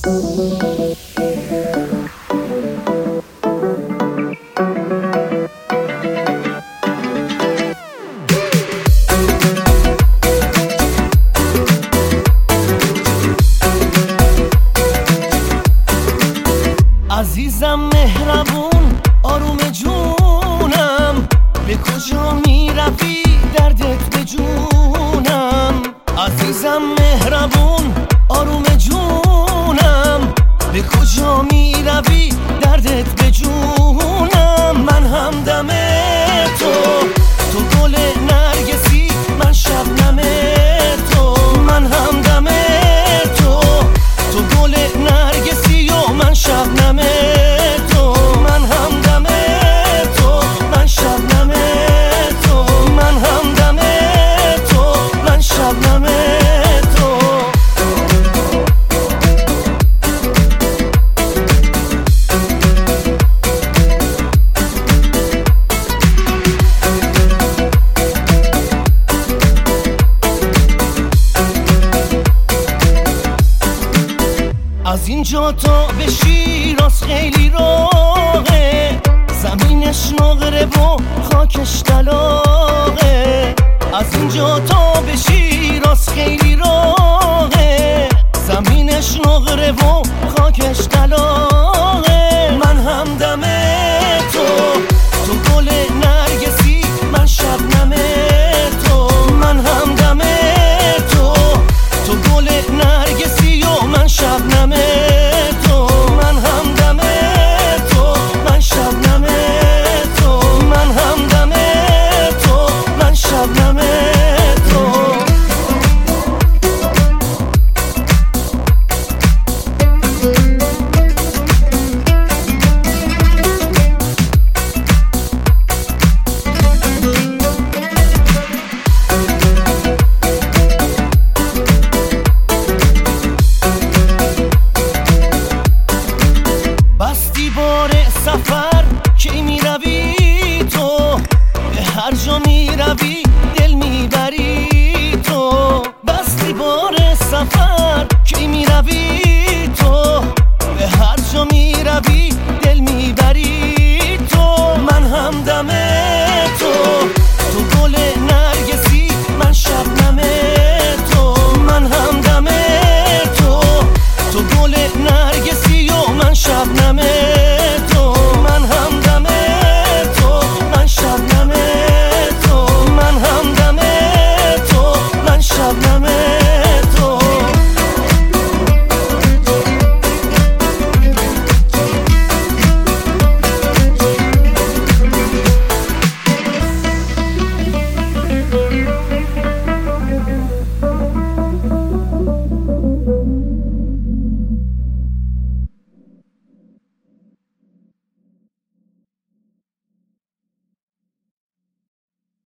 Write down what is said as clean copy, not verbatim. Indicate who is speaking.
Speaker 1: عزیزم مهربون آروم جونم، به کجا می روی دردت به جونم. عزیزم مهربون آروم جونم، به کجا می روی دردت به جونم. من همدم تو گل نرگسی، من شبنم تو. من همدم تو گل نرگسی و من شبنم تو. من همدم تو، من شبنم تو. من همدم تو، من شبنم تو. از اینجا تا به شیراز خیلی راهه، زمینش نقره و خاکش طلاقه. از اینجا تا به شیراز خیلی راهه، زمینش نقره و خاکش طلاقه. من همدم تو گل نرگسی، من شبنم تو. من همدم تو گل نرگسی و من شبنم تو. من همدم تو، من شبنم تو. من همدم تو، من شبنم تو. بستی بار سفر کی می روی تو، به هر جا می روی دل می بری تو. بستی بار سفر کی می روی